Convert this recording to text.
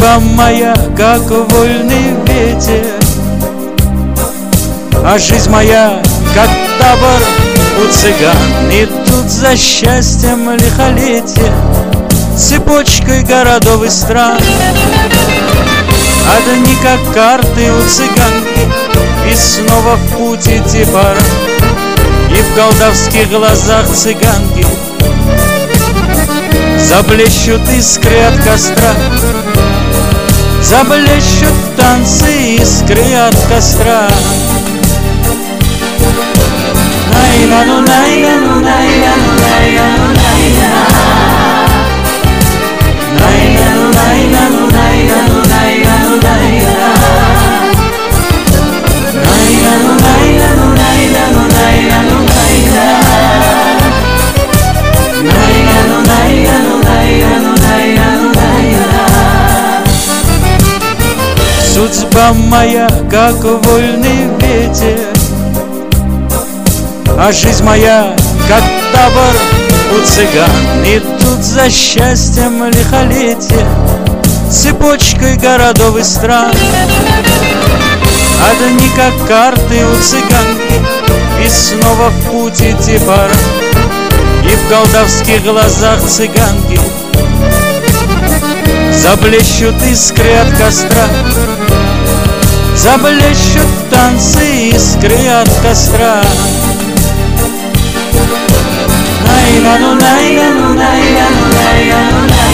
Судьба моя, как вольный ветер, а жизнь моя, как табор у цыган. Идут за счастьем лихолетия цепочкой городов и стран. А дни, как карты у цыганки, и снова в путь идти пора. И в колдовских глазах цыганки заблещут искры от костра, заблещут танцы искры от костра. Най-на-ну, най-на-ну, най-на-ну, най-на-ну, най-на-ну, най-на-ну, най-на-ну, най-на-ну, най-на-ну, най-на-ну, най-на-ну, най-на-ну, най-на-ну, судьба моя, как вольный ветер, а жизнь моя, как табор у цыган. Идут за счастьем лихолетия цепочкой городов и стран. А дни, как карты у цыганки, и снова в путь идти пора. И в колдовских глазах цыганки заблещут искры от костра, заблещут танцы искры от костра. Най-на-ну, най-на-ну, най-на-ну, най-на-ну, най-на-ну.